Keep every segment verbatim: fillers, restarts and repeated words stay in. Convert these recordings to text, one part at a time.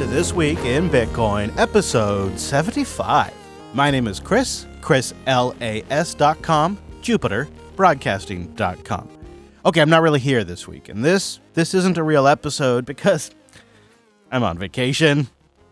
This Week in Bitcoin, episode seventy-five. My name is Chris, chris las dot com, jupiter broadcasting dot com. Okay, I'm not really here this week, and this this isn't a real episode because I'm on vacation,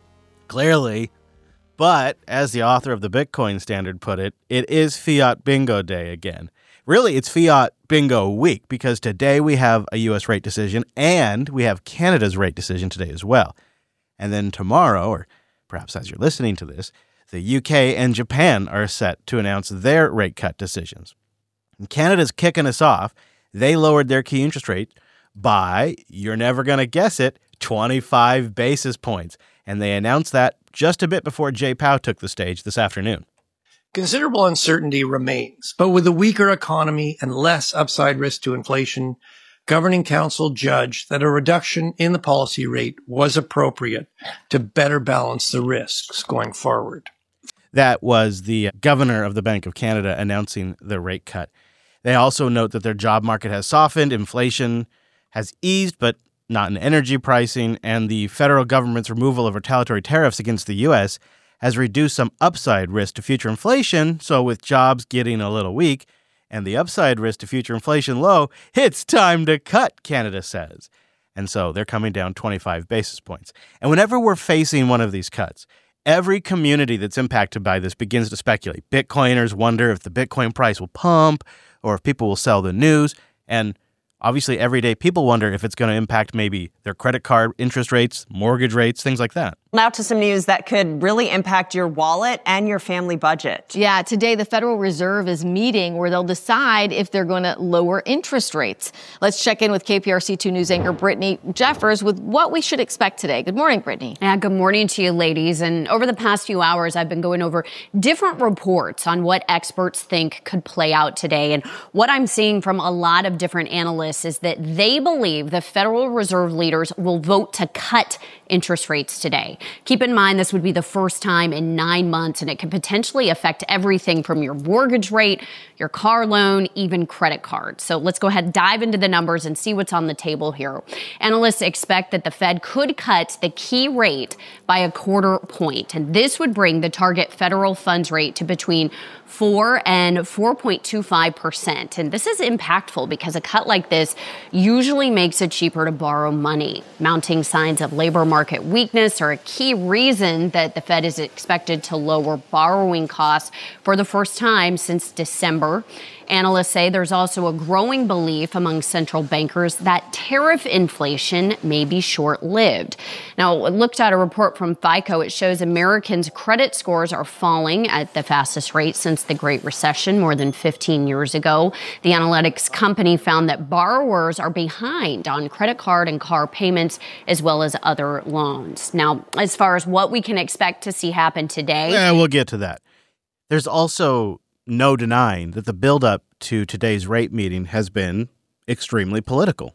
clearly. But, as the author of the Bitcoin Standard put it, it is Fiat Bingo Day again. Really, it's Fiat Bingo Week, because today we have a U S rate decision, and we have Canada's rate decision today as well. And then tomorrow, or perhaps as you're listening to this, the U K and Japan are set to announce their rate cut decisions. And Canada's kicking us off. They lowered their key interest rate by, you're never going to guess it, twenty-five basis points. And they announced that just a bit before Jay Powell took the stage this afternoon. Considerable uncertainty remains, but with a weaker economy and less upside risk to inflation, Governing Council judged that a reduction in the policy rate was appropriate to better balance the risks going forward. That was the governor of the Bank of Canada announcing the rate cut. They also note that their job market has softened, inflation has eased, but not in energy pricing, and the federal government's removal of retaliatory tariffs against the U S has reduced some upside risk to future inflation. So with jobs getting a little weak and the upside risk to future inflation low, it's time to cut, Canada says. And so they're coming down twenty-five basis points. And whenever we're facing one of these cuts, every community that's impacted by this begins to speculate. Bitcoiners wonder if the Bitcoin price will pump or if people will sell the news. And obviously, everyday people wonder if it's going to impact maybe their credit card interest rates, mortgage rates, things like that. Now to some news that could really impact your wallet and your family budget. Yeah, today the Federal Reserve is meeting where they'll decide if they're going to lower interest rates. Let's check in with K P R C two News anchor Brittany Jeffers with what we should expect today. Good morning, Brittany. Yeah, good morning to you, ladies. And over the past few hours, I've been going over different reports on what experts think could play out today. And what I'm seeing from a lot of different analysts is that they believe the Federal Reserve leaders will vote to cut interest rates today. Keep in mind, this would be the first time in nine months, and it could potentially affect everything from your mortgage rate, your car loan, even credit cards. So let's go ahead and dive into the numbers and see what's on the table here. Analysts expect that the Fed could cut the key rate by a quarter point, and this would bring the target federal funds rate to between four and four point two five percent. And this is impactful because a cut like this usually makes it cheaper to borrow money. Mounting signs of labor market weakness are a key reason that the Fed is expected to lower borrowing costs for the first time since December. Analysts say there's also a growing belief among central bankers that tariff inflation may be short-lived. Now, I looked at a report from FICO. It shows Americans' credit scores are falling at the fastest rate since the Great Recession more than fifteen years ago. The analytics company found that borrowers are behind on credit card and car payments as well as other loans. Now, as far as what we can expect to see happen today. Yeah, we'll get to that. There's also no denying that the buildup to today's rate meeting has been extremely political.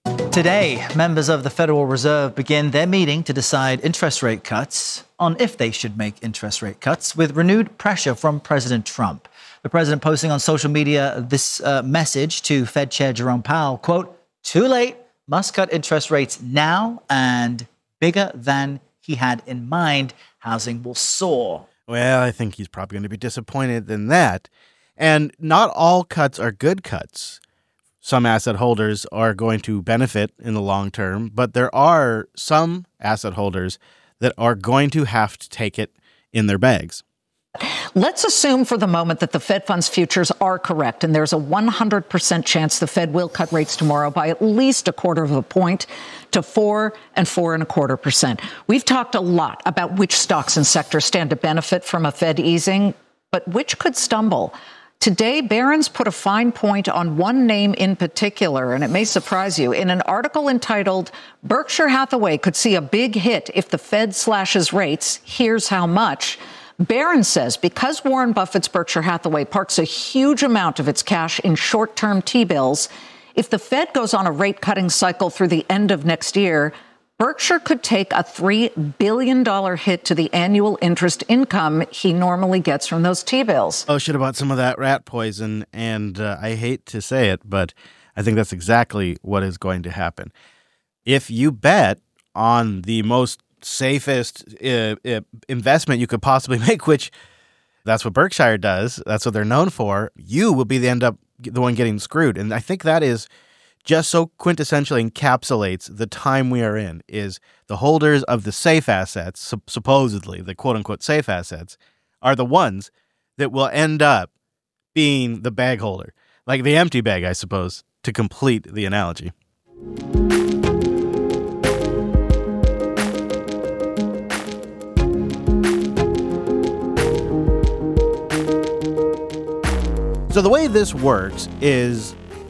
Today, members of the Federal Reserve begin their meeting to decide interest rate cuts, on if they should make interest rate cuts, with renewed pressure from President Trump. The president posting on social media this uh, message to Fed Chair Jerome Powell, quote, "Too late, must cut interest rates now, and bigger than he had in mind, housing will soar." Well, I think he's probably going to be disappointed in that. And not all cuts are good cuts. Some asset holders are going to benefit in the long term, but there are some asset holders that are going to have to take it in their bags. Let's assume for the moment that the Fed funds futures are correct, and there's a one hundred percent chance the Fed will cut rates tomorrow by at least a quarter of a point to four and four and a quarter percent. We've talked a lot about which stocks and sectors stand to benefit from a Fed easing, but which could stumble. Today, Barron's put a fine point on one name in particular, and it may surprise you. In an article entitled, "Berkshire Hathaway Could See a Big Hit If the Fed Slashes Rates, Here's How Much," Barron's says because Warren Buffett's Berkshire Hathaway parks a huge amount of its cash in short-term T-bills, if the Fed goes on a rate-cutting cycle through the end of next year, Berkshire could take a three billion dollars hit to the annual interest income he normally gets from those T-bills. Oh, should have bought some of that rat poison, and uh, I hate to say it, but I think that's exactly what is going to happen. If you bet on the most safest uh, uh, investment you could possibly make, which that's what Berkshire does. That's what they're known for. You will be the end up the one getting screwed. And I think that is just so quintessentially encapsulates the time we are in, is the holders of the safe assets, sup- supposedly the quote-unquote safe assets, are the ones that will end up being the bag holder. Like the empty bag, I suppose, to complete the analogy. So the way this works is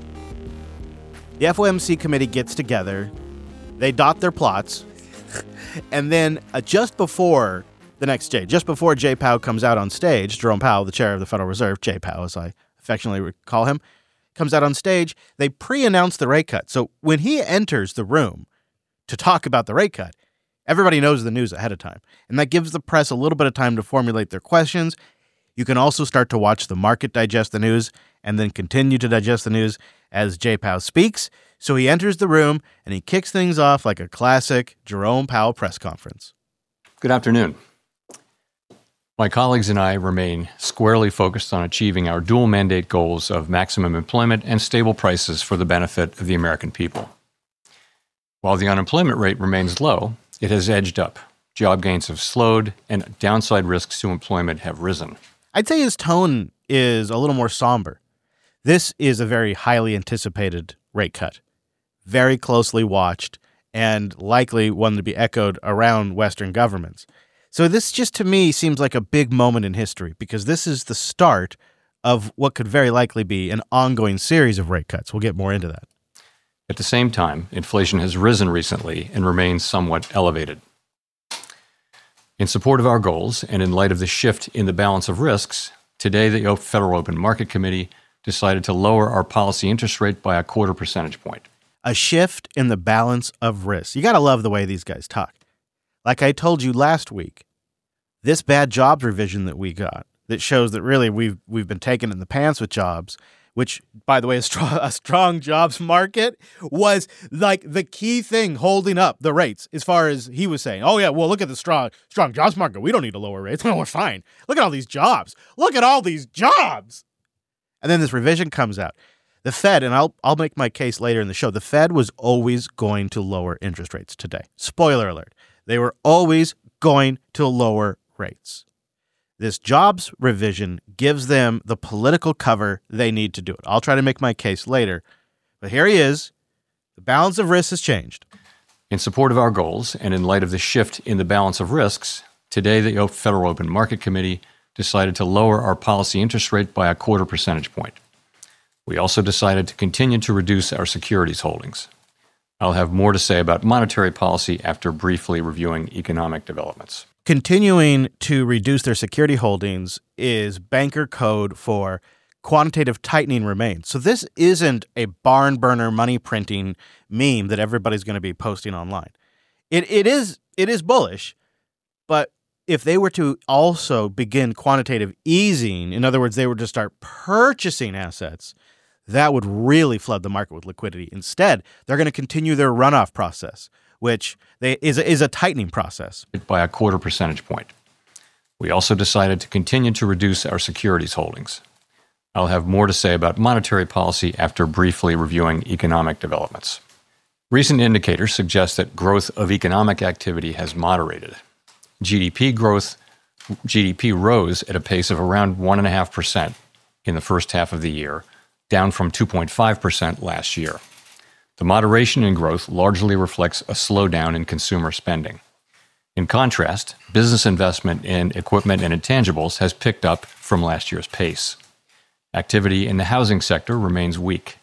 the F O M C committee gets together, they dot their plots, and then uh, just before the next day, just before Jay Powell comes out on stage, Jerome Powell, the chair of the Federal Reserve, Jay Powell as I affectionately call him, comes out on stage, they pre-announce the rate cut. So when he enters the room to talk about the rate cut, everybody knows the news ahead of time. And that gives the press a little bit of time to formulate their questions. You can also start to watch the market digest the news and then continue to digest the news as Jay Powell speaks. So he enters the room and he kicks things off like a classic Jerome Powell press conference. Good afternoon. My colleagues and I remain squarely focused on achieving our dual mandate goals of maximum employment and stable prices for the benefit of the American people. While the unemployment rate remains low, it has edged up. Job gains have slowed and downside risks to employment have risen. I'd say his tone is a little more somber. This is a very highly anticipated rate cut, very closely watched, and likely one to be echoed around Western governments. So this just to me seems like a big moment in history because this is the start of what could very likely be an ongoing series of rate cuts. We'll get more into that. At the same time, inflation has risen recently and remains somewhat elevated. In support of our goals and in light of the shift in the balance of risks, today the Federal Open Market Committee decided to lower our policy interest rate by a quarter percentage point. A shift in the balance of risks. You got to love the way these guys talk. Like I told you last week, this bad jobs revision that we got that shows that really we've we've been taken in the pants with jobs, which, by the way, a strong, a strong jobs market was like the key thing holding up the rates as far as he was saying. Oh, yeah, well, look at the strong strong jobs market. We don't need to lower rates. No, we're fine. Look at all these jobs. Look at all these jobs. And then this revision comes out. The Fed, and I'll I'll make my case later in the show, the Fed was always going to lower interest rates today. Spoiler alert. They were always going to lower rates. This jobs revision gives them the political cover they need to do it. I'll try to make my case later. But here he is. The balance of risks has changed. In support of our goals and in light of the shift in the balance of risks, today the Federal Open Market Committee decided to lower our policy interest rate by a quarter percentage point. We also decided to continue to reduce our securities holdings. I'll have more to say about monetary policy after briefly reviewing economic developments. Continuing to reduce their security holdings is banker code for quantitative tightening remains. So this isn't a barn burner money printing meme that everybody's going to be posting online. It it is it is bullish, but if they were to also begin quantitative easing, in other words, they were to start purchasing assets, that would really flood the market with liquidity. Instead, they're going to continue their runoff process, which they, is, a, is a tightening process. By a quarter percentage point. We also decided to continue to reduce our securities holdings. I'll have more to say about monetary policy after briefly reviewing economic developments. Recent indicators suggest that growth of economic activity has moderated. G D P growth, G D P rose at a pace of around one point five percent in the first half of the year, down from two point five percent last year. The moderation in growth largely reflects a slowdown in consumer spending. In contrast, business investment in equipment and intangibles has picked up from last year's pace. Activity in the housing sector remains weak.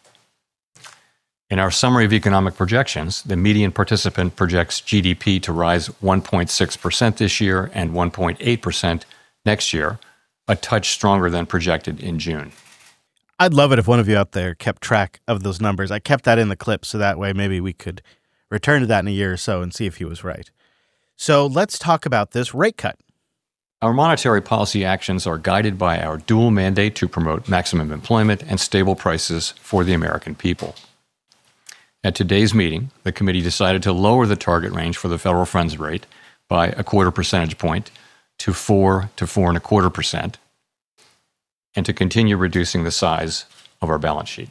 In our summary of economic projections, the median participant projects G D P to rise one point six percent this year and one point eight percent next year, a touch stronger than projected in June. I'd love it if one of you out there kept track of those numbers. I kept that in the clip so that way maybe we could return to that in a year or so and see if he was right. So let's talk about this rate cut. Our monetary policy actions are guided by our dual mandate to promote maximum employment and stable prices for the American people. At today's meeting, the committee decided to lower the target range for the federal funds rate by a quarter percentage point to four to four and a quarter percent, and to continue reducing the size of our balance sheet.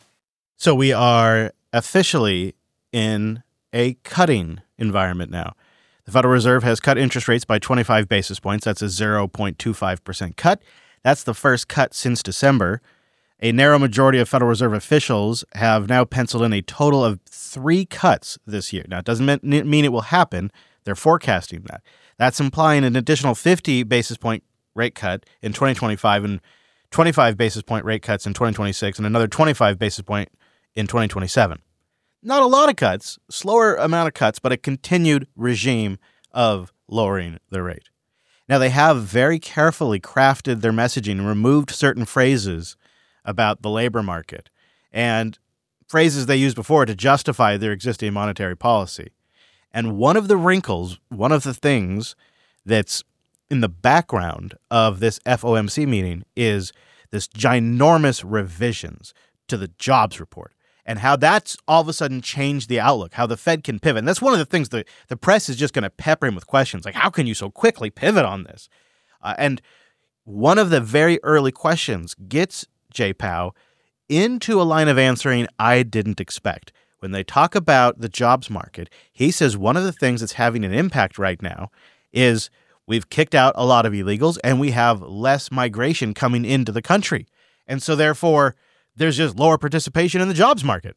So we are officially in a cutting environment now. The Federal Reserve has cut interest rates by twenty-five basis points. That's a zero point two five percent cut. That's the first cut since December. A narrow majority of Federal Reserve officials have now penciled in a total of three cuts this year. Now, it doesn't mean it will happen. They're forecasting that. That's implying an additional fifty basis point rate cut in twenty twenty-five and twenty-five basis point rate cuts in twenty twenty-six and another twenty-five basis point in twenty twenty-seven. Not a lot of cuts, slower amount of cuts, but a continued regime of lowering the rate. Now, they have very carefully crafted their messaging and removed certain phrases about the labor market and phrases they used before to justify their existing monetary policy. And one of the wrinkles, one of the things that's in the background of this F O M C meeting is this ginormous revisions to the jobs report and how that's all of a sudden changed the outlook, how the Fed can pivot. And that's one of the things that the press is just going to pepper him with questions like, how can you so quickly pivot on this? Uh, and one of the very early questions gets Jay Powell into a line of answering I didn't expect. When they talk about the jobs market, he says one of the things that's having an impact right now is we've kicked out a lot of illegals and we have less migration coming into the country. And so therefore, there's just lower participation in the jobs market.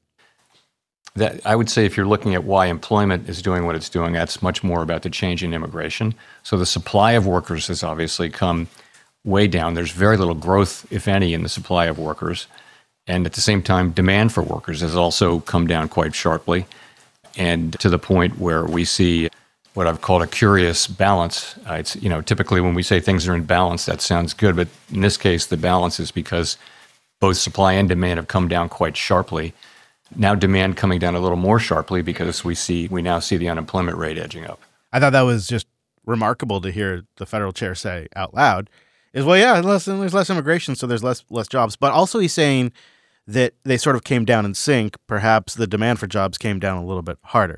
That I would say if you're looking at why employment is doing what it's doing, that's much more about the change in immigration. So the supply of workers has obviously come way down. There's very little growth, if any, in the supply of workers. And at the same time, demand for workers has also come down quite sharply, and to the point where we see what I've called a curious balance. Uh, it's, you know, typically when we say things are in balance, that sounds good. But in this case, the balance is because both supply and demand have come down quite sharply. Now demand coming down a little more sharply because we see we now see the unemployment rate edging up. I thought that was just remarkable to hear the federal chair say out loud. Is well, yeah, less, there's less immigration, so there's less less jobs. But also he's saying that they sort of came down in sync. Perhaps the demand for jobs came down a little bit harder.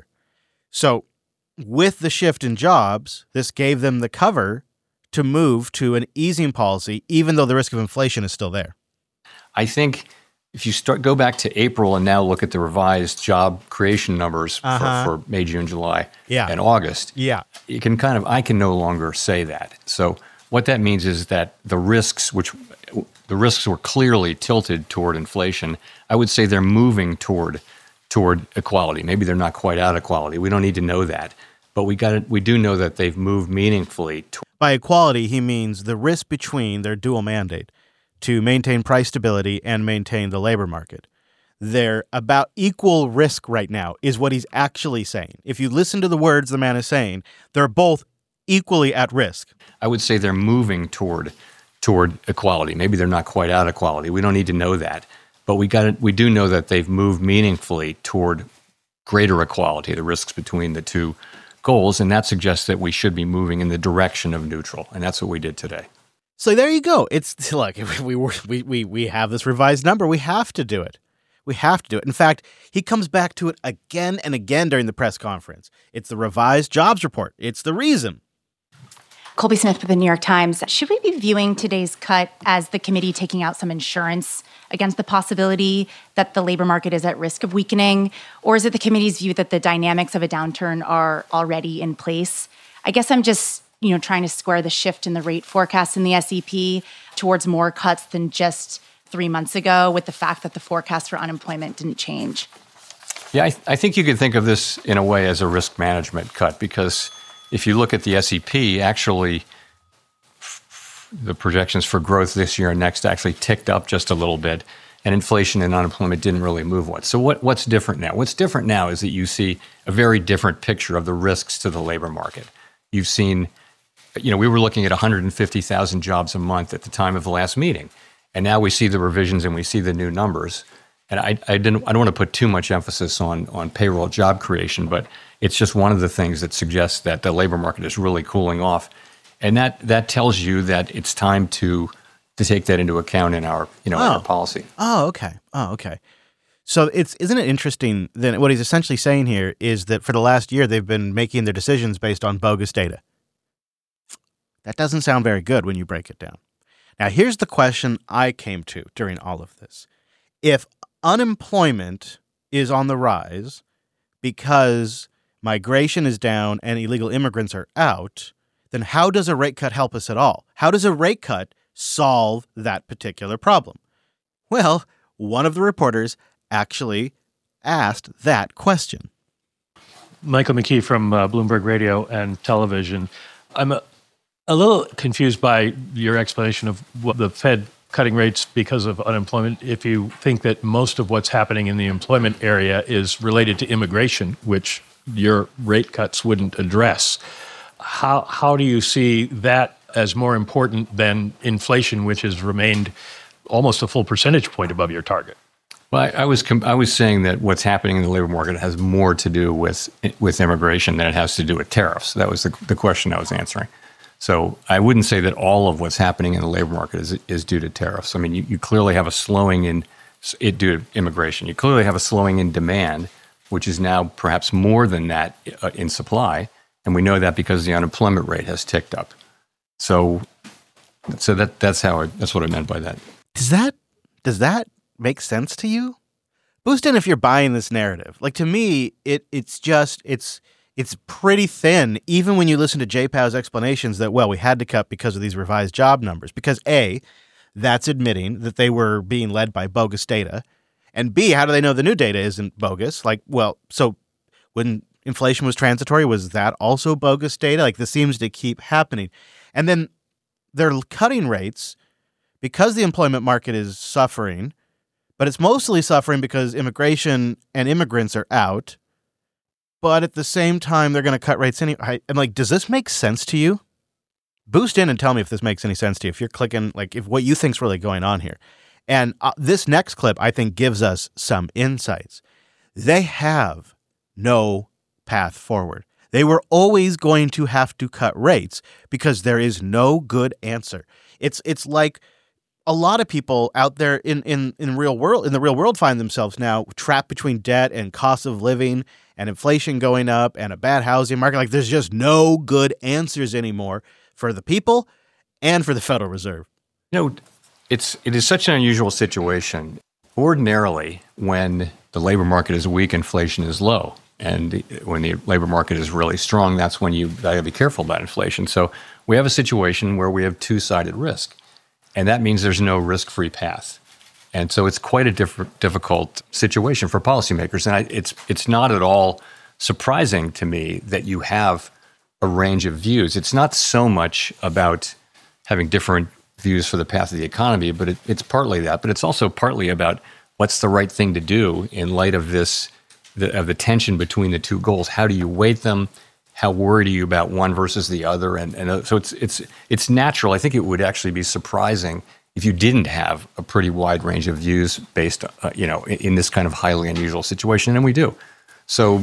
So with the shift in jobs, this gave them the cover to move to an easing policy, even though the risk of inflation is still there. I think if you start go back to April and now look at the revised job creation numbers uh-huh. for, for May, June, July, yeah. and August, yeah, you can kind of I can no longer say that. So what that means is that the risks, which the risks were clearly tilted toward inflation, I would say they're moving toward toward equality. Maybe they're not quite out of equality. We don't need to know that, but we got it. We do know that they've moved meaningfully. Toward By equality, he means the risk between their dual mandate to maintain price stability and maintain the labor market. They're about equal risk right now, is what he's actually saying. If you listen to the words the man is saying, they're both equally at risk. I would say they're moving toward toward equality. Maybe they're not quite out of equality. We don't need to know that, but we got it. We do know that they've moved meaningfully toward greater equality, the risks between the two goals, and that suggests that we should be moving in the direction of neutral, and that's what we did today. So there you go. It's look, we were we we we have this revised number. We have to do it. We have to do it. In fact, he comes back to it again and again during the press conference. It's the revised jobs report. It's the reason. Colby Smith with the New York Times. Should we be viewing today's cut as the committee taking out some insurance against the possibility that the labor market is at risk of weakening? Or is it the committee's view that the dynamics of a downturn are already in place? I guess I'm just, you know, trying to square the shift in the rate forecast in the S E P towards more cuts than just three months ago with the fact that the forecast for unemployment didn't change. Yeah, I, th- I think you could think of this in a way as a risk management cut, because if you look at the S E P, actually, f- the projections for growth this year and next actually ticked up just a little bit, and inflation and unemployment didn't really move much. So what, what's different now? What's different now is that you see a very different picture of the risks to the labor market. You've seen, you know, we were looking at one hundred fifty thousand jobs a month at the time of the last meeting, and now we see the revisions and we see the new numbers. And I, I didn't. I don't want to put too much emphasis on on payroll job creation, but it's just one of the things that suggests that the labor market is really cooling off, and that that tells you that it's time to to take that into account in our you know oh. our policy. Oh, okay. Oh, okay. So it's isn't it interesting that what he's essentially saying here is that for the last year they've been making their decisions based on bogus data. That doesn't sound very good when you break it down. Now, here's the question I came to during all of this. If unemployment is on the rise because migration is down and illegal immigrants are out, then how does a rate cut help us at all? How does a rate cut solve that particular problem? Well, one of the reporters actually asked that question. Michael McKee from uh, Bloomberg Radio and Television. I'm a, a little confused by your explanation of what the Fed cutting rates because of unemployment. If you think that most of what's happening in the employment area is related to immigration, which your rate cuts wouldn't address, how how do you see that as more important than inflation, which has remained almost a full percentage point above your target? Well, I, I was com- I was saying that what's happening in the labor market has more to do with with immigration than it has to do with tariffs. That was the, the question I was answering. So I wouldn't say that all of what's happening in the labor market is is due to tariffs. I mean, you, you clearly have a slowing in it due to immigration. You clearly have a slowing in demand, which is now perhaps more than that uh, in supply, and we know that because the unemployment rate has ticked up. So, so that that's how I, that's what I meant by that. Does that does that make sense to you? Boost in if you're buying this narrative. Like, to me, it it's just it's it's pretty thin, even when you listen to J POW's explanations that, well, we had to cut because of these revised job numbers. Because A, that's admitting that they were being led by bogus data. And B, how do they know the new data isn't bogus? Like, well, so when inflation was transitory, was that also bogus data? Like, this seems to keep happening. And then they're cutting rates because the employment market is suffering, but it's mostly suffering because immigration and immigrants are out. But at the same time, they're going to cut rates anyway. And like, does this make sense to you? Boost in and tell me if this makes any sense to you. If you're clicking, like, if what you think's really going on here. And uh, this next clip, I think, gives us some insights. They have no path forward. They were always going to have to cut rates because there is no good answer. It's it's like a lot of people out there in, in, in real world in the real world find themselves now trapped between debt and cost of living and inflation going up and a bad housing market. Like, there's just no good answers anymore for the people and for the Federal Reserve. You know, it's it is such an unusual situation. Ordinarily, when the labor market is weak, inflation is low. And when the labor market is really strong, that's when you got to be careful about inflation. So we have a situation where we have two-sided risk. And that means there's no risk-free path. And so it's quite a diff- difficult situation for policymakers. And I, it's it's not at all surprising to me that you have a range of views. It's not so much about having different views for the path of the economy, but it, it's partly that. But it's also partly about what's the right thing to do in light of this, the, of the tension between the two goals. How do you weight them? How worried are you about one versus the other? And, and uh, so it's it's it's natural. I think it would actually be surprising if you didn't have a pretty wide range of views based, uh, you know, in, in this kind of highly unusual situation, and we do. So,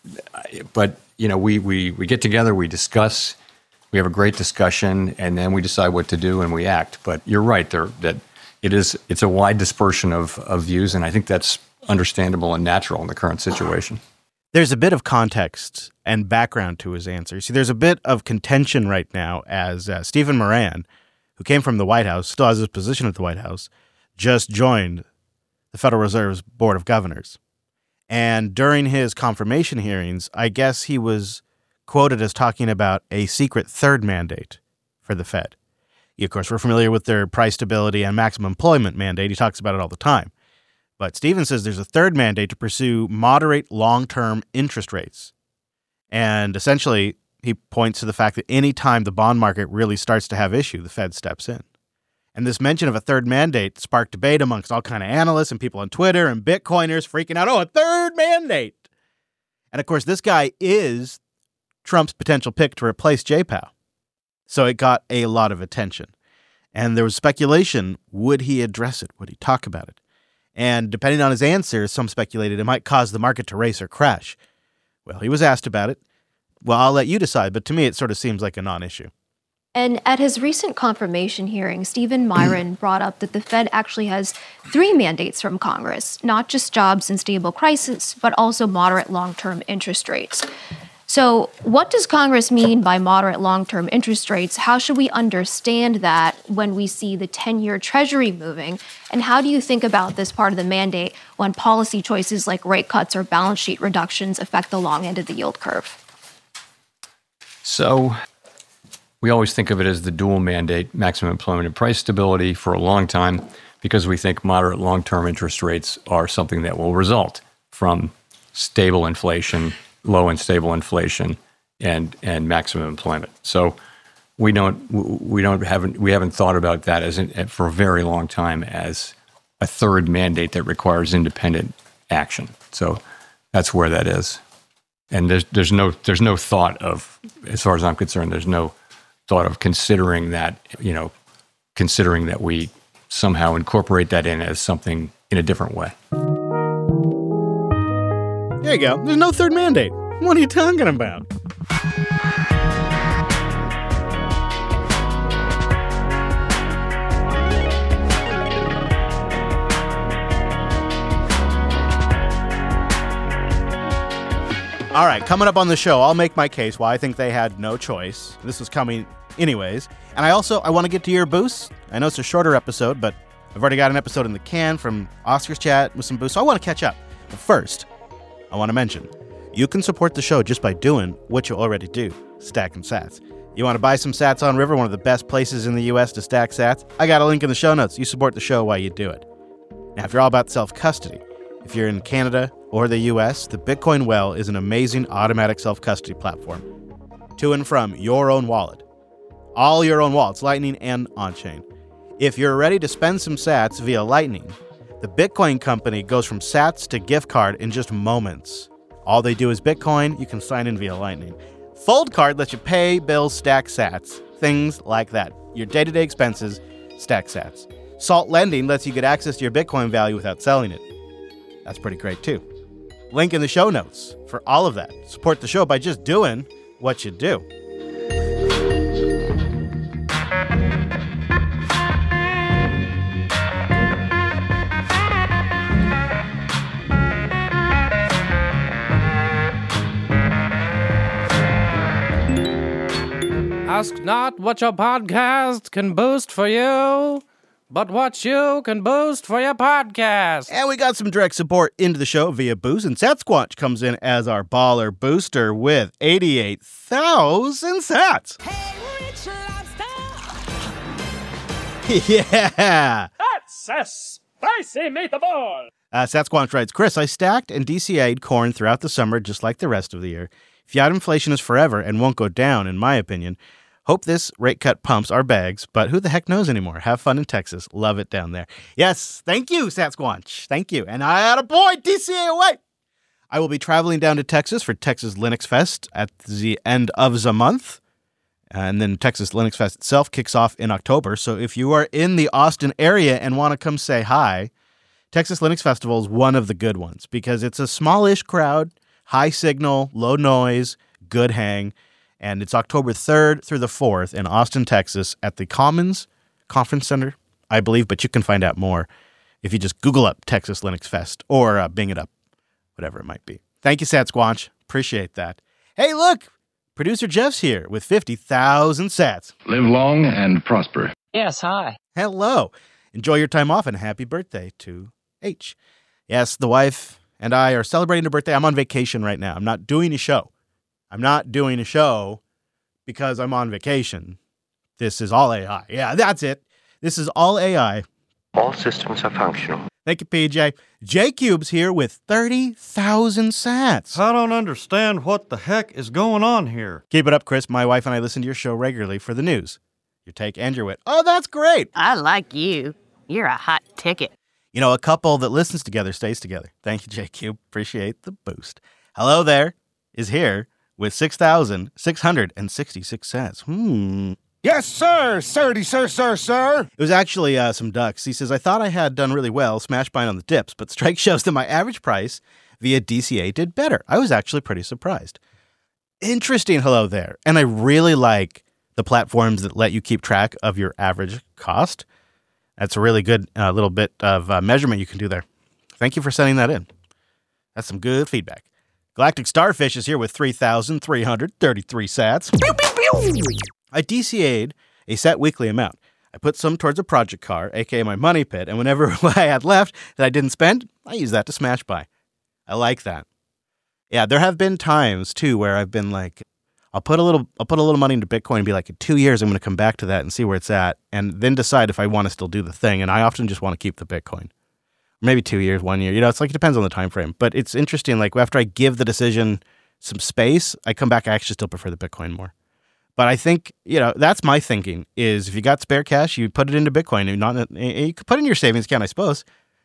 but you know, we we we get together, we discuss, we have a great discussion, and then we decide what to do and we act. But you're right there that it is it's a wide dispersion of of views, and I think that's understandable and natural in the current situation. There's a bit of context and background to his answer. See, there's a bit of contention right now as uh, Stephen Moran, who came from the White House, still has his position at the White House, just joined the Federal Reserve's Board of Governors. And during his confirmation hearings, I guess he was quoted as talking about a secret third mandate for the Fed. Of course, we're familiar with their price stability and maximum employment mandate. He talks about it all the time. But Stephen says there's a third mandate to pursue moderate long-term interest rates. And essentially, he points to the fact that any time the bond market really starts to have issue, the Fed steps in. And this mention of a third mandate sparked debate amongst all kind of analysts and people on Twitter and Bitcoiners freaking out, oh, a third mandate. And of course, this guy is Trump's potential pick to replace J POW. So it got a lot of attention. And there was speculation, would he address it? Would he talk about it? And depending on his answer, some speculated it might cause the market to race or crash. Well, he was asked about it. Well, I'll let you decide, but to me, it sort of seems like a non-issue. And at his recent confirmation hearing, Stephen Myron brought up that the Fed actually has three mandates from Congress, not just jobs and stable prices, but also moderate long-term interest rates. So what does Congress mean by moderate long-term interest rates? How should we understand that when we see the ten-year Treasury moving? And how do you think about this part of the mandate when policy choices like rate cuts or balance sheet reductions affect the long end of the yield curve? So we always think of it as the dual mandate, maximum employment and price stability, for a long time, because we think moderate long-term interest rates are something that will result from stable inflation, low and stable inflation, and and maximum employment. So we don't we don't haven't we haven't thought about that as an, for a very long time as a third mandate that requires independent action. So that's where that is. And there's there's no there's no thought of, as far as I'm concerned, there's no thought of considering that, you know, considering that we somehow incorporate that in as something in a different way. There you go. There's no third mandate. What are you talking about? All right, coming up on the show, I'll make my case why I think they had no choice. This was coming anyways. And I also, I want to get to your boosts. I know it's a shorter episode, but I've already got an episode in the can from Oscars Chat with some boosts, so I want to catch up. But first, I want to mention, you can support the show just by doing what you already do, stacking sats. You want to buy some sats on River, one of the best places in the U S to stack sats? I got a link in the show notes. You support the show while you do it. Now, if you're all about self-custody, if you're in Canada or the U S, the Bitcoin Well is an amazing automatic self-custody platform to and from your own wallet. All your own wallets, Lightning and on-chain. If you're ready to spend some sats via Lightning, the Bitcoin company goes from sats to gift card in just moments. All they do is Bitcoin. You can sign in via Lightning. Fold Card lets you pay bills, stack sats, things like that. Your day-to-day expenses, stack sats. Salt Lending lets you get access to your Bitcoin value without selling it. That's pretty great, too. Link in the show notes for all of that. Support the show by just doing what you do. Ask not what your podcast can boost for you, but what you can boost for your podcast. And we got some direct support into the show via Boost, and Sasquatch comes in as our baller booster with eighty-eight thousand sats. Hey, Rich Lobster! Yeah! That's a spicy meatball! Uh, Sasquatch writes, Chris, I stacked and D C A'd corn throughout the summer just like the rest of the year. Fiat inflation is forever and won't go down, in my opinion. Hope this rate cut pumps our bags, but who the heck knows anymore? Have fun in Texas. Love it down there. Yes, thank you, Sasquatch. Thank you. And I had a boy, D C A away. I will be traveling down to Texas for Texas Linux Fest at the end of the month. And then Texas Linux Fest itself kicks off in October. So if you are in the Austin area and want to come say hi, Texas Linux Festival is one of the good ones because it's a smallish crowd, high signal, low noise, good hang. And it's October third through the fourth in Austin, Texas at the Commons Conference Center, I believe. But you can find out more if you just Google up Texas Linux Fest or uh, Bing it up, whatever it might be. Thank you, Sasquatch. Appreciate that. Hey, look, producer Jeff's here with fifty thousand sats. Live long and prosper. Yes, hi. Hello. Enjoy your time off and happy birthday to H. Yes, the wife and I are celebrating her birthday. I'm on vacation right now. I'm not doing a show. I'm not doing a show because I'm on vacation. This is all A I. Yeah, that's it. This is all A I. All systems are functional. Thank you, P J. J-Cube's here with thirty thousand sats. I don't understand what the heck is going on here. Keep it up, Chris. My wife and I listen to your show regularly for the news. Your take and your wit. Oh, that's great. I like you. You're a hot ticket. You know, a couple that listens together stays together. Thank you, J-Cube. Appreciate the boost. Hello there is here with six thousand six hundred sixty-six sats. Hmm. Yes, sir. Sirdy, sir, sir, sir. It was actually uh, some ducks. He says, I thought I had done really well, smash buying on the dips, but Strike shows that my average price via D C A did better. I was actually pretty surprised. Interesting hello there. And I really like the platforms that let you keep track of your average cost. That's a really good uh, little bit of uh, measurement you can do there. Thank you for sending that in. That's some good feedback. Galactic Starfish is here with three thousand three hundred thirty-three sats. Pew, pew, pew. I D C A'd a set weekly amount. I put some towards a project car, aka my money pit, and whenever I had left that I didn't spend, I use that to smash buy. I like that. Yeah, there have been times too where I've been like, I'll put a little, I'll put a little money into Bitcoin and be like, in two years I'm going to come back to that and see where it's at, and then decide if I want to still do the thing. And I often just want to keep the Bitcoin. Maybe two years, one year. You know, it's like it depends on the time frame. But it's interesting. Like after I give the decision some space, I come back. I actually still prefer the Bitcoin more. But I think, you know, that's my thinking is if you got spare cash, you put it into Bitcoin. And not, you could put it in your savings account, I suppose.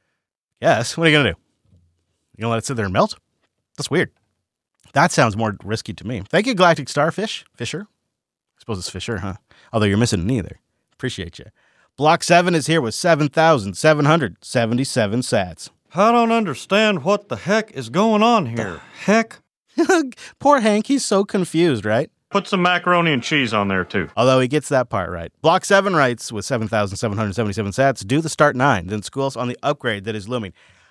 Yes. What are you going to do? You going to let it sit there and melt? That's weird. That sounds more risky to me. Thank you, Galactic Starfish. Fisher? I suppose it's Fisher, huh? Although you're missing an E there. Appreciate you. Block seven is here with seven thousand seven hundred seventy-seven sats. I don't understand what the heck is going on here. Heck? Poor Hank, he's so confused, right? Put some macaroni and cheese on there, too. Although he gets that part right. Block seven writes with seven thousand seven hundred seventy-seven sats, do the start nine, then school us on the upgrade that is looming.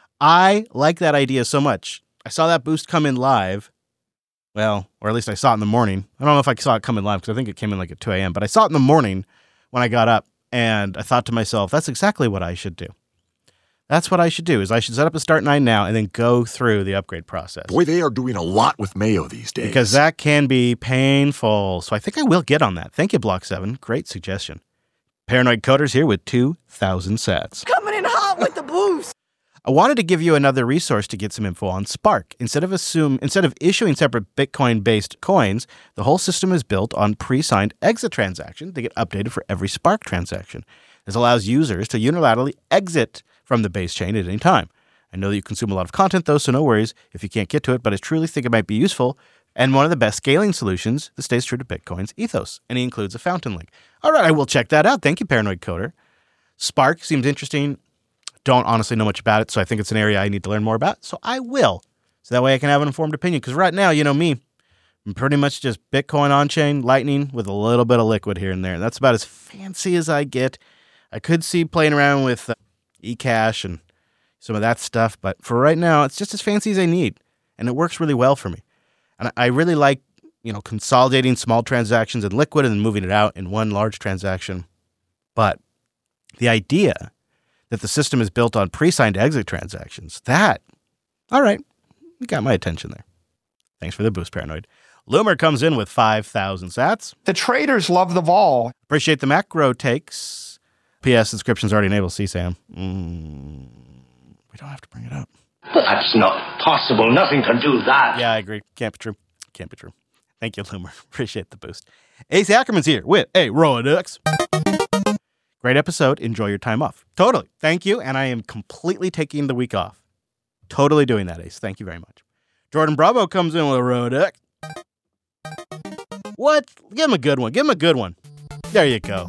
I like that idea so much. I saw that boost come in live. Well, or at least I saw it in the morning. I don't know if I saw it come in live because I think it came in like at two a.m., but I saw it in the morning when I got up, and I thought to myself, that's exactly what I should do. That's what I should do, is I should set up a start nine now and then go through the upgrade process. Boy, they are doing a lot with Mayo these days. Because that can be painful. So I think I will get on that. Thank you, Block seven. Great suggestion. Paranoid Coder's here with two thousand sats. Coming in hot with the boost. I wanted to give you another resource to get some info on Spark. Instead of assume, instead of issuing separate Bitcoin-based coins, the whole system is built on pre-signed exit transactions. They get updated for every Spark transaction. This allows users to unilaterally exit from the base chain at any time. I know that you consume a lot of content, though, so no worries if you can't get to it, but I truly think it might be useful and one of the best scaling solutions that stays true to Bitcoin's ethos, and he includes a fountain link. All right, I will check that out. Thank you, Paranoid Coder. Spark seems interesting. Don't honestly know much about it, so I think it's an area I need to learn more about, so I will. So that way I can have an informed opinion, because right now, you know me, I'm pretty much just Bitcoin on-chain, Lightning, with a little bit of Liquid here and there. That's about as fancy as I get. I could see playing around with uh, eCash and some of that stuff, but for right now, it's just as fancy as I need, and it works really well for me. And I really like, you know, consolidating small transactions in Liquid and then moving it out in one large transaction. But the idea that the system is built on pre-signed exit transactions, that, all right, you got my attention there. Thanks for the boost, Paranoid. Loomer comes in with five thousand sats. The traders love the vol. Appreciate the macro takes. P S inscription's already enabled, C SAM. Mm, we don't have to bring it up. That's not possible. Nothing can do that. Yeah, I agree. Can't be true. Can't be true. Thank you, Loomer. Appreciate the boost. Ace Ackerman's here with a Rolodex. Great episode. Enjoy your time off. Totally. Thank you. And I am completely taking the week off. Totally doing that, Ace. Thank you very much. Jordan Bravo comes in with a Rolodex. What? Give him a good one. Give him a good one. There you go.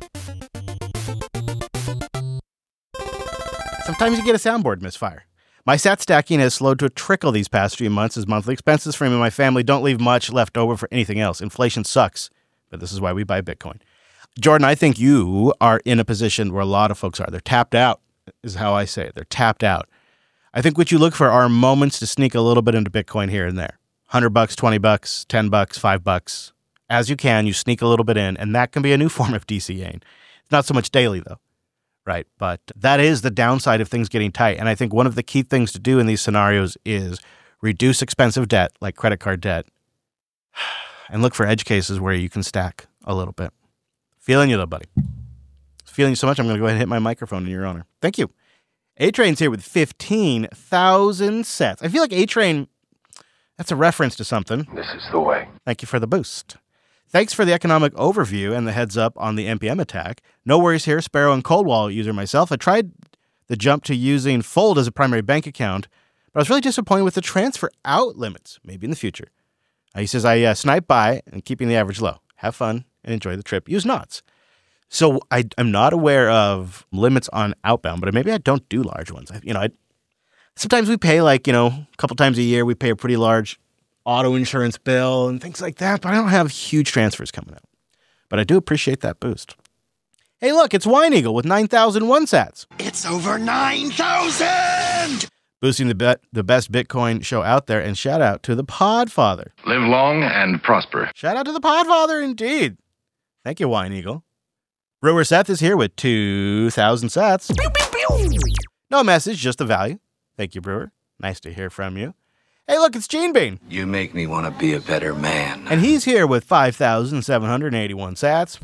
Sometimes you get a soundboard misfire. My sat stacking has slowed to a trickle these past few months as monthly expenses for me and my family don't leave much left over for anything else. Inflation sucks, but this is why we buy Bitcoin. Jordan, I think you are in a position where a lot of folks are. They're tapped out, is how I say it. They're tapped out. I think what you look for are moments to sneak a little bit into Bitcoin here and there. one hundred bucks, twenty bucks, ten bucks, five bucks. As you can, you sneak a little bit in, and that can be a new form of DCAing. It's not so much daily, though. Right, but that is the downside of things getting tight. And I think one of the key things to do in these scenarios is reduce expensive debt, like credit card debt, and look for edge cases where you can stack a little bit. Feeling you, though, buddy. Feeling you so much, I'm going to go ahead and hit my microphone in your honor. Thank you. A-Train's here with fifteen thousand sets. I feel like A-Train, that's a reference to something. This is the way. Thank you for the boost. Thanks for the economic overview and the heads up on the N P M attack. No worries here, Sparrow and Cold Wallet user myself. I tried the jump to using Fold as a primary bank account, but I was really disappointed with the transfer out limits. Maybe in the future. Uh, he says, I uh, snipe by and keeping the average low. Have fun and enjoy the trip. Use knots. So I, I'm not aware of limits on outbound, but maybe I don't do large ones. I, you know, I, sometimes we pay like, you know, a couple times a year, we pay a pretty large auto insurance bill and things like that, but I don't have huge transfers coming out. but I do appreciate that boost. Hey, look, it's Wine Eagle with nine thousand one sats. It's over nine thousand! Boosting the bet, the best Bitcoin show out there, and shout out to the Podfather. Live long and prosper. Shout out to the Podfather, indeed. Thank you, Wine Eagle. Brewer Seth is here with two thousand sats. Pew, pew, pew. No message, just the value. Thank you, Brewer. Nice to hear from you. Hey, look, it's Gene Bean. You make me want to be a better man. And he's here with five thousand seven hundred eighty-one sats.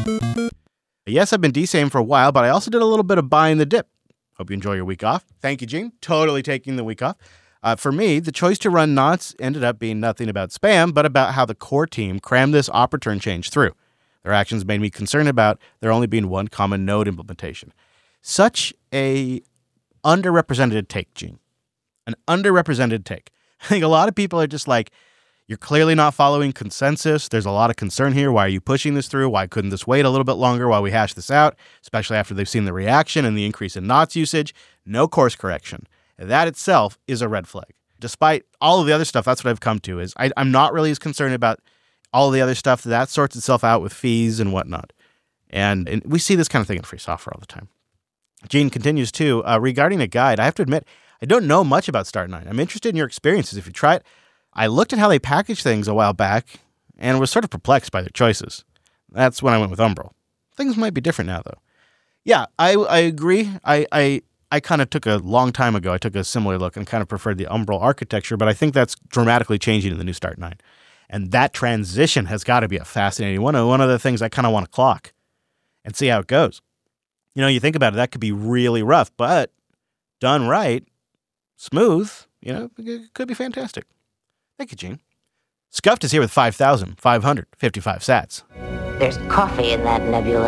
Yes, I've been DSAM for a while, but I also did a little bit of buying the dip. Hope you enjoy your week off. Thank you, Gene. Totally taking the week off. Uh, for me, the choice to run N O T S ended up being nothing about spam, but about how the core team crammed this op return change through. Their actions made me concerned about there only being one common node implementation. Such a underrepresented take, Gene. An underrepresented take. I think a lot of people are just like, you're clearly not following consensus. There's a lot of concern here. Why are you pushing this through? Why couldn't this wait a little bit longer while we hash this out, especially after they've seen the reaction and the increase in N O T S usage? No course correction. That itself is a red flag. Despite all of the other stuff, that's what I've come to, is I, I'm not really as concerned about all the other stuff. That sorts itself out with fees and whatnot. And, and we see this kind of thing in free software all the time. Gene continues, too, uh, regarding a guide, I have to admit, I don't know much about Start nine. I'm interested in your experiences. If you try it, I looked at how they package things a while back and was sort of perplexed by their choices. That's when I went with Umbrel. Things might be different now, though. Yeah, I I agree. I I, I kind of took a long time ago, I took a similar look and kind of preferred the Umbrel architecture, but I think that's dramatically changing in the new Start nine. And that transition has got to be a fascinating one. One of the things I kind of want to clock and see how it goes. You know, you think about it, that could be really rough, but done right, smooth, you know, it could be fantastic. Thank you, Gene. Scuffed is here with five thousand five hundred fifty-five sats. There's coffee in that nebula.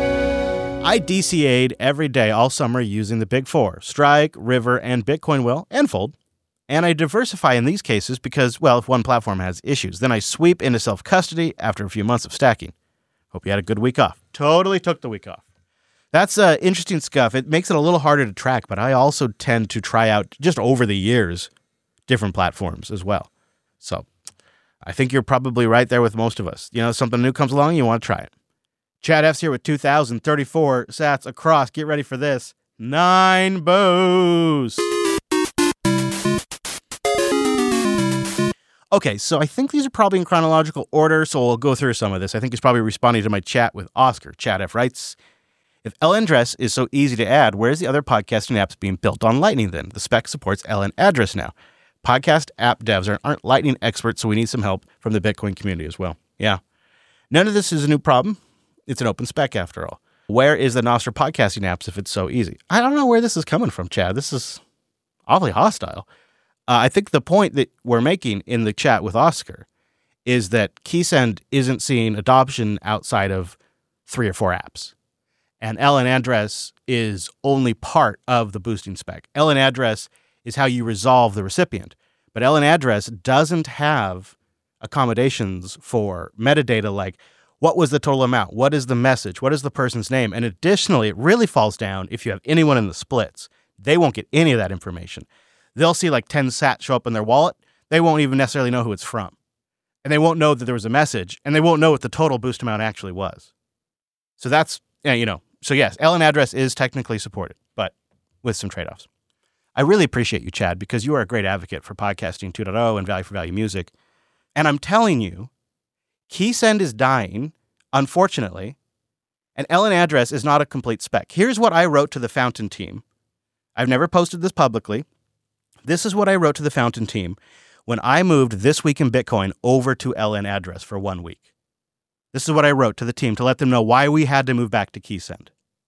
I D C A'd every day all summer using the big four, Strike, River, and Bitcoin Will, and Fold. And I diversify in these cases because, well, if one platform has issues, then I sweep into self-custody after a few months of stacking. Hope you had a good week off. Totally took the week off. That's uh, interesting stuff. It makes it a little harder to track, but I also tend to try out, just over the years, different platforms as well. So I think you're probably right there with most of us. You know, something new comes along, you want to try it. Chad F's here with two thousand thirty-four sats across. Get ready for this. Nine boosts. Okay, so I think these are probably in chronological order, so we'll go through some of this. I think he's probably responding to my chat with Oscar. Chad F writes, if L N Address is so easy to add, where's the other podcasting apps being built on Lightning then? The spec supports L N Address now. Podcast app devs aren't Lightning experts, so we need some help from the Bitcoin community as well. Yeah. None of this is a new problem. It's an open spec after all. Where is the Nostr podcasting apps if it's so easy? I don't know where this is coming from, Chad. This is awfully hostile. Uh, I think the point that we're making in the chat with Oscar is that Keysend isn't seeing adoption outside of three or four apps. And L N Address is only part of the boosting spec. L N Address is how you resolve the recipient. But L N Address doesn't have accommodations for metadata like what was the total amount, what is the message, what is the person's name. And additionally, it really falls down if you have anyone in the splits. They won't get any of that information. They'll see like ten sats show up in their wallet. They won't even necessarily know who it's from. And they won't know that there was a message. And they won't know what the total boost amount actually was. So that's, you know, so yes, L N Address is technically supported, but with some trade-offs. I really appreciate you, Chad, because you are a great advocate for podcasting two point oh and value for value music. And I'm telling you, Keysend is dying, unfortunately, and L N Address is not a complete spec. Here's what I wrote to the Fountain team. I've never posted this publicly. This is what I wrote to the Fountain team when I moved This Week in Bitcoin over to L N Address for one week. This is what I wrote to the team to let them know why we had to move back to Keysend.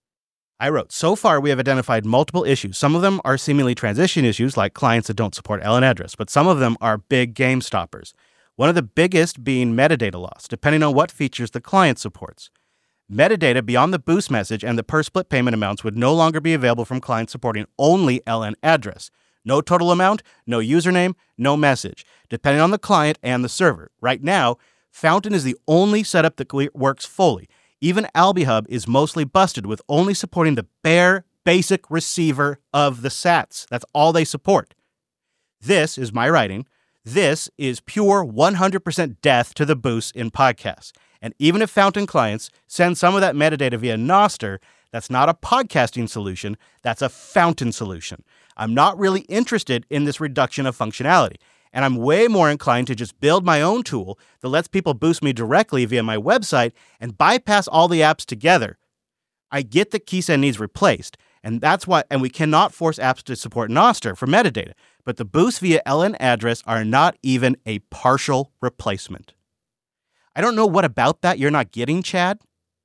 I wrote, so far we have identified multiple issues. Some of them are seemingly transition issues like clients that don't support L N Address, but some of them are big game stoppers. One of the biggest being metadata loss, depending on what features the client supports. Metadata beyond the boost message and the per split payment amounts would no longer be available from clients supporting only L N Address. No total amount, no username, no message, depending on the client and the server. Right now, Fountain is the only setup that works fully. Even AlbiHub is mostly busted with only supporting the bare basic receiver of the sats. That's all they support. This is my writing. This is pure one hundred percent death to the boost in podcasts. And even if Fountain clients send some of that metadata via Nostr, that's not a podcasting solution, that's a Fountain solution. I'm not really interested in this reduction of functionality. And I'm way more inclined to just build my own tool that lets people boost me directly via my website and bypass all the apps together. I get that Keysend needs replaced, and that's why, and we cannot force apps to support Nostr for metadata, but the boosts via L N address are not even a partial replacement. I don't know what about that you're not getting, Chad.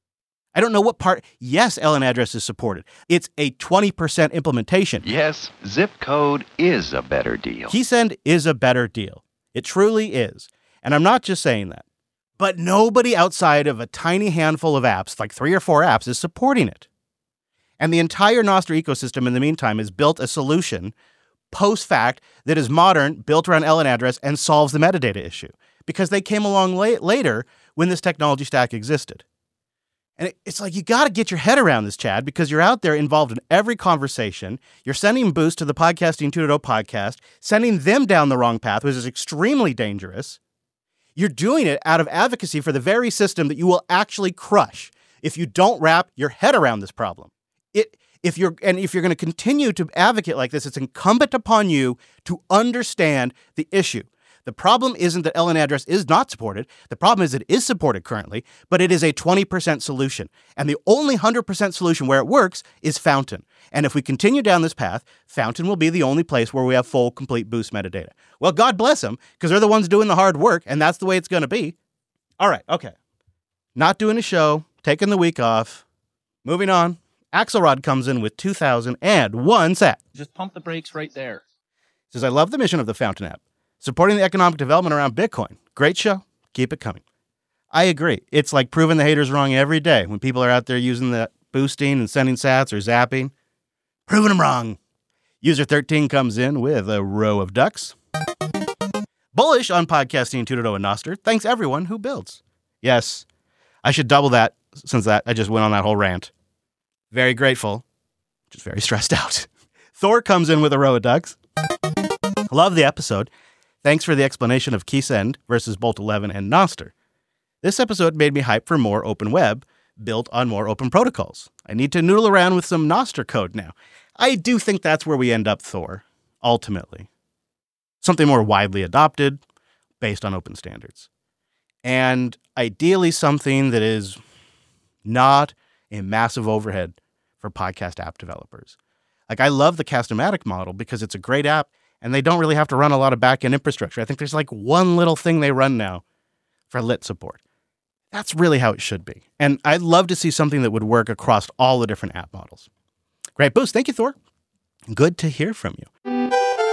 I don't know what part. Yes, L N address is supported. It's a twenty percent implementation. Yes, zip code is a better deal. Keysend is a better deal. It truly is. And I'm not just saying that. But nobody outside of a tiny handful of apps, like three or four apps, is supporting it. And the entire Nostr ecosystem in the meantime has built a solution post-fact that is modern, built around L N address, and solves the metadata issue. Because they came along late, later when this technology stack existed. And it, it's like, you got to get your head around this, Chad, because you're out there involved in every conversation. You're sending boosts to the Podcasting two point oh podcast, sending them down the wrong path, which is extremely dangerous. You're doing it out of advocacy for the very system that you will actually crush if you don't wrap your head around this problem. It, if you're, and if you're going to continue to advocate like this, it's incumbent upon you to understand the issue. The problem isn't that L N address is not supported. The problem is it is supported currently, but it is a twenty percent solution. And the only one hundred percent solution where it works is Fountain. And if we continue down this path, Fountain will be the only place where we have full, complete boost metadata. Well, God bless them, because they're the ones doing the hard work, and that's the way it's going to be. All right, okay. Not doing a show, taking the week off. Moving on. Axelrod comes in with two thousand one sat. Just pump the brakes right there. Says, I love the mission of the Fountain app. Supporting the economic development around Bitcoin. Great show. Keep it coming. I agree. It's like proving the haters wrong every day when people are out there using the boosting and sending sats or zapping. Proving them wrong. User thirteen comes in with a row of ducks. Bullish on Podcasting two point oh and Nostr. Thanks everyone who builds. Yes, I should double that since that I just went on that whole rant. Very grateful. Just very stressed out. Thor comes in with a row of ducks. Love the episode. Thanks for the explanation of Keysend versus Bolt eleven and Nostr. This episode made me hype for more open web built on more open protocols. I need to noodle around with some Nostr code now. I do think that's where we end up, Thor, ultimately. Something more widely adopted, based on open standards. And ideally something that is not a massive overhead for podcast app developers. Like, I love the Cast-O-Matic model because it's a great app, and they don't really have to run a lot of back-end infrastructure. I think there's like one little thing they run now for lit support. That's really how it should be. And I'd love to see something that would work across all the different app models. Great boost. Thank you, Thor. Good to hear from you.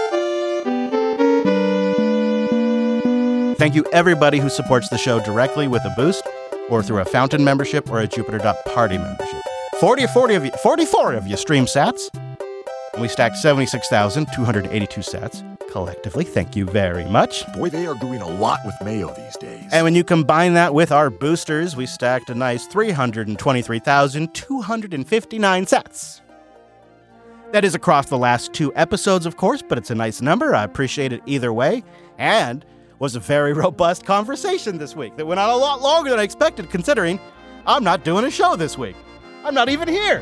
Thank you, everybody who supports the show directly with a boost or through a Fountain membership or a Jupiter.Party membership. forty, forty of you, forty-four of you stream sats. And we stacked seventy-six thousand two hundred eighty-two sats collectively. Thank you very much. Boy, they are doing a lot with Mayo these days. And when you combine that with our boosters, we stacked a nice three hundred twenty-three thousand two hundred fifty-nine sats. That is across the last two episodes, of course, but it's a nice number. I appreciate it either way. And was a very robust conversation this week that went on a lot longer than I expected, considering I'm not doing a show this week. I'm not even here.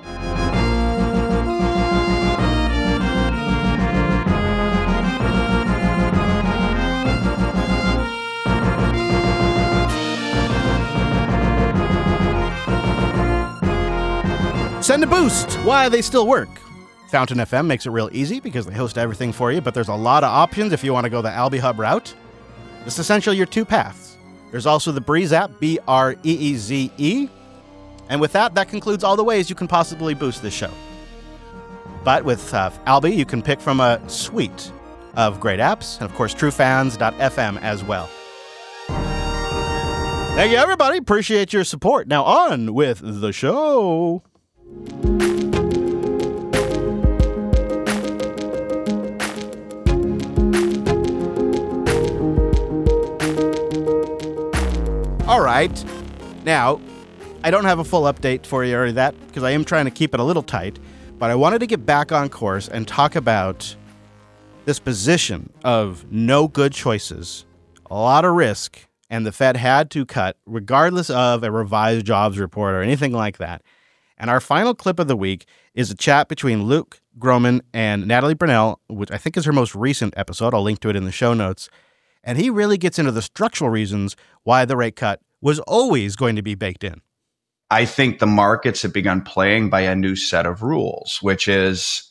Send a boost. Why they still work. Fountain F M makes it real easy because they host everything for you, but there's a lot of options if you want to go the Alby Hub route. It's essentially your two paths. There's also the Breeze app, B R E E Z E. And with that, that concludes all the ways you can possibly boost this show. But with uh, Alby, you can pick from a suite of great apps, and of course, true fans dot f m as well. Thank you, everybody. Appreciate your support. Now on with the show. All right. Now, I don't have a full update for you or that because I am trying to keep it a little tight, but I wanted to get back on course and talk about this position of no good choices, a lot of risk, and the Fed had to cut regardless of a revised jobs report or anything like that. And our final clip of the week is a chat between Luke Gromen and Natalie Brunell, which I think is her most recent episode. I'll link to it in the show notes. And he really gets into the structural reasons why the rate cut was always going to be baked in. I think the markets have begun playing by a new set of rules, which is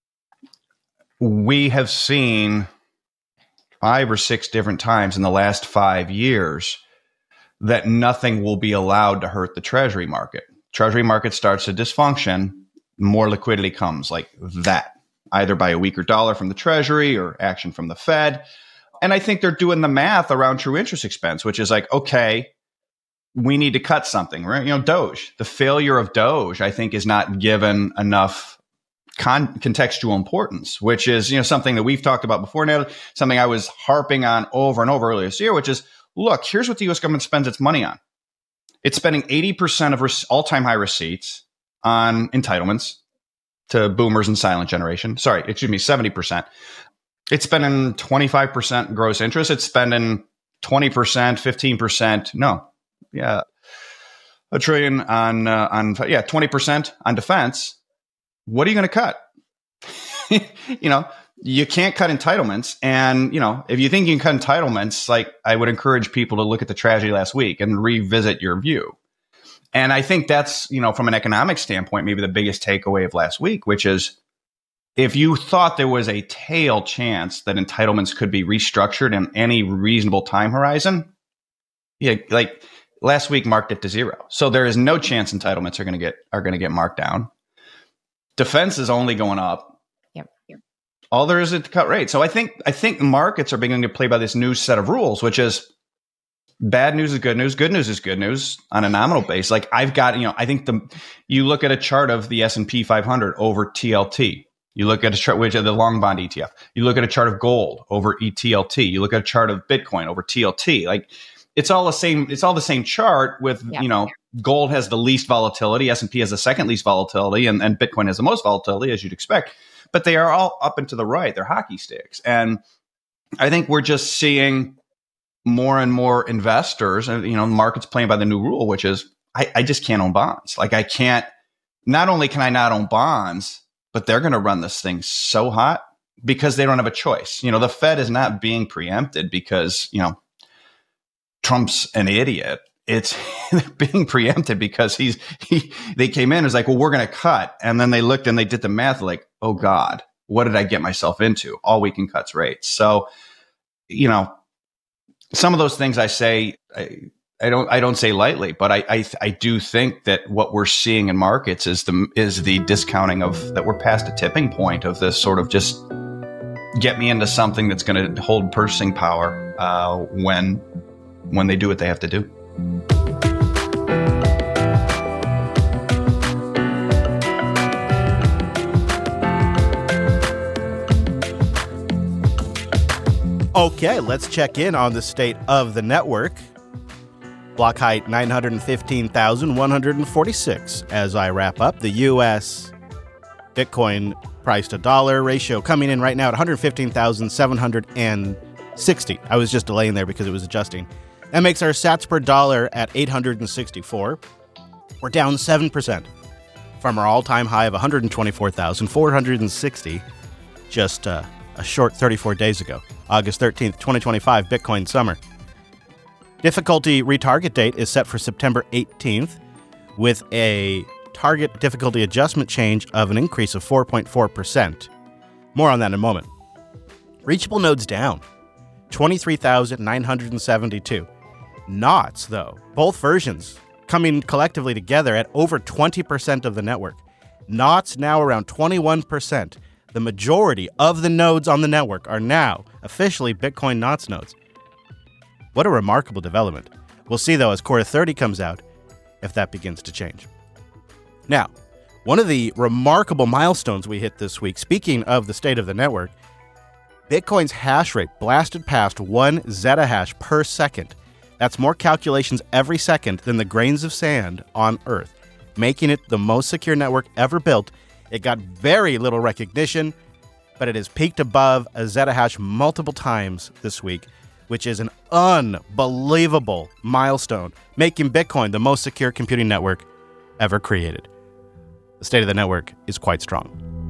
we have seen five or six different times in the last five years that nothing will be allowed to hurt the Treasury market. Treasury market starts to dysfunction, more liquidity comes like that, either by a weaker dollar from the Treasury or action from the Fed. And I think they're doing the math around true interest expense, which is like, okay, we need to cut something, right? You know, Doge, the failure of Doge, I think, is not given enough con- contextual importance, which is, you know, something that we've talked about before now, something I was harping on over and over earlier this year, which is, look, here's what the U S government spends its money on. It's spending eighty percent of re- all-time high receipts on entitlements to boomers and silent generation. Sorry, excuse me, seventy percent. It's spending twenty-five percent gross interest. It's spending twenty percent, fifteen percent. No, yeah, a trillion on, uh, on yeah, twenty percent on defense. What are you going to cut? You know, you can't cut entitlements. And, you know, if you think you can cut entitlements, like I would encourage people to look at the tragedy last week and revisit your view. And I think that's, you know, from an economic standpoint, maybe the biggest takeaway of last week, which is if you thought there was a tail chance that entitlements could be restructured in any reasonable time horizon, yeah, like last week marked it to zero. So there is no chance entitlements are going to get are going to get marked down. Defense is only going up. Yep. Yep. All there is is to cut rates. So I think I think markets are beginning to play by this new set of rules, which is bad news is good news, good news is good news on a nominal base. Like I've got, you know, I think the you look at a chart of the S and P five hundred over T L T. You look at a chart, which is the long bond E T F. You look at a chart of gold over E T L T. You look at a chart of Bitcoin over T L T. Like it's all the same. It's all the same chart with, yeah. you know, gold has the least volatility. S and P has the second least volatility, and, and Bitcoin has the most volatility, as you'd expect. But they are all up and to the right. They're hockey sticks. And I think we're just seeing more and more investors, and you know, markets playing by the new rule, which is I, I just can't own bonds. Like I can't. Not only can I not own bonds, but they're going to run this thing so hot because they don't have a choice. You know, the Fed is not being preempted because, you know, Trump's an idiot. It's being preempted because he's he. They came in and was like, well, we're going to cut, and then they looked and they did the math, like, oh God, what did I get myself into? All we can cut's rates. So, you know, some of those things I say, I, I don't, I don't say lightly, but I, I, I do think that what we're seeing in markets is the is the discounting of that we're past a tipping point of this sort of just get me into something that's going to hold purchasing power uh, when when they do what they have to do. Okay, let's check in on the state of the network. Block height nine hundred fifteen thousand one hundred forty-six. As I wrap up, the U S Bitcoin price to dollar ratio coming in right now at one hundred fifteen thousand seven hundred sixty. I was just delaying there because it was adjusting. That makes our sats per dollar at eight hundred sixty-four. We're down seven percent from our all-time high of one hundred twenty-four thousand four hundred sixty just uh, a short thirty-four days ago. August thirteenth, twenty twenty-five, Bitcoin summer. Difficulty retarget date is set for September eighteenth with a target difficulty adjustment change of an increase of four point four percent. More on that in a moment. Reachable nodes down, twenty-three thousand nine hundred seventy-two. Knots, though, both versions coming collectively together at over twenty percent of the network. Knots now around twenty-one percent. The majority of the nodes on the network are now officially Bitcoin Knots nodes. What a remarkable development. We'll see, though, as Core thirty comes out, if that begins to change. Now, one of the remarkable milestones we hit this week, speaking of the state of the network, Bitcoin's hash rate blasted past one zettahash per second. That's more calculations every second than the grains of sand on Earth, making it the most secure network ever built. It got very little recognition, but it has peaked above a zettahash multiple times this week. which is an unbelievable milestone, making Bitcoin the most secure computing network ever created. The state of the network is quite strong.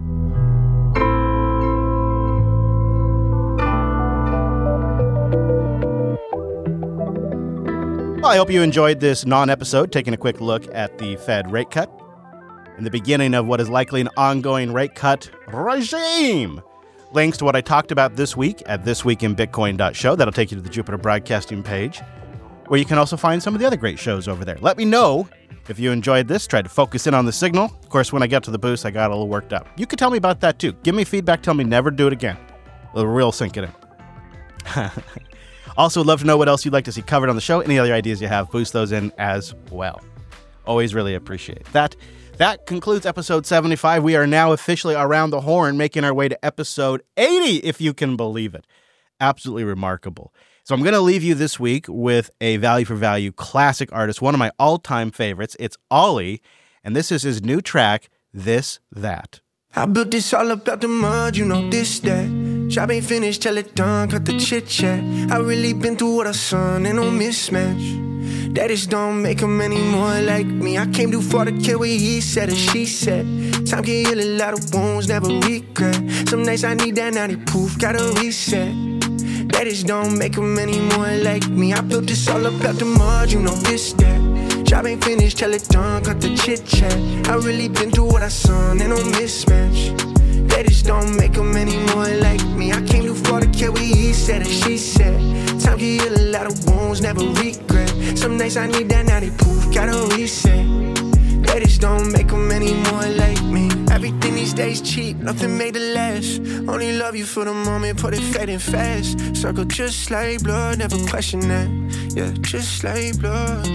Well, I hope you enjoyed this non-episode, taking a quick look at the Fed rate cut and the beginning of what is likely an ongoing rate cut regime. Links to what I talked about this week at this week in bitcoin dot show. That'll take you to the Jupiter Broadcasting page, where you can also find some of the other great shows over there. Let me know if you enjoyed this. Try to focus in on the signal. Of course, when I got to the boost, I got a little worked up. You could tell me about that too. Give me feedback. Tell me never do it again. It'll real sink it in. Also, would love to know what else you'd like to see covered on the show. Any other ideas you have, boost those in as well. Always really appreciate that. That concludes episode seventy-five. We are now officially around the horn, making our way to episode eighty, if you can believe it. Absolutely remarkable. So I'm going to leave you this week with a value for value classic artist, one of my all-time favorites. It's Ollie, and this is his new track, This That. I built this all about the mud, you know this, that. Job ain't finished, tell it done, cut the chit-chat. I really been through what I son, ain't no mismatch. That just don't make him any more like me. I came too far to care what he said or she said. Time can heal a lot of wounds, never regret. Some nights I need that ninety proof, gotta reset. That just don't make him any more like me. I built this all about the mud, you know this, that. Job ain't finished, tell it done, cut the chit-chat. I really been through what I son, ain't no mismatch. That just don't make him any more like me. I came too far to care what he said or she said. Time can heal a lot of wounds, never regret. Some nights I need that ninety proof, gotta reset. That just don't make him any more like me. Everything these days cheap, nothing made it last. Only love you for the moment, put it fading fast. Circle just like blood, never question that. Yeah, just like blood.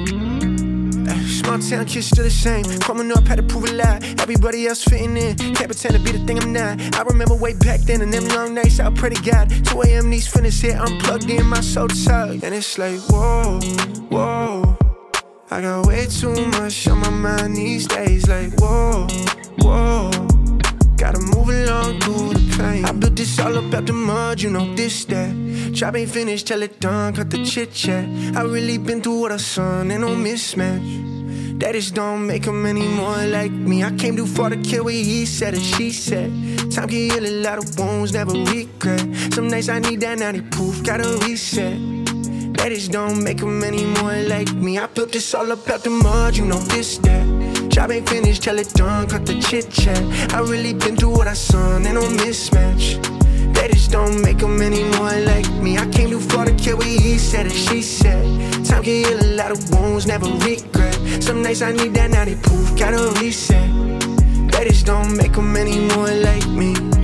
Small town kids still the same. Growing up, had to prove a lot. Everybody else fitting in. Can't pretend to be the thing I'm not. I remember way back then and them long nights, I pray to God. two a.m. these finished hit, I'm plugged in, my soul tug. And it's like, whoa, whoa. I got way too much on my mind these days. Like, whoa, whoa. Gotta move along through the pain. I built this all up out the mud, you know this, that. Job ain't finished, tell it done, cut the chit-chat. I really been through what I son, ain't no mismatch. That just don't make him any more like me. I came too far to care what he said or she said. Time can heal a lot of wounds, never regret. Some nights I need that ninety proof, gotta reset. That just don't make him any more like me. I built this all up out the mud, you know this, that. Job ain't finished, tell it done, cut the chit-chat. I really been through what I son, ain't no mismatch. That just don't make him any more like me. I came too far to care what he said or she said. Time can heal a lot of wounds, never regret. Some nights I need that ninety proof, gotta reset. That just don't make him any more like me.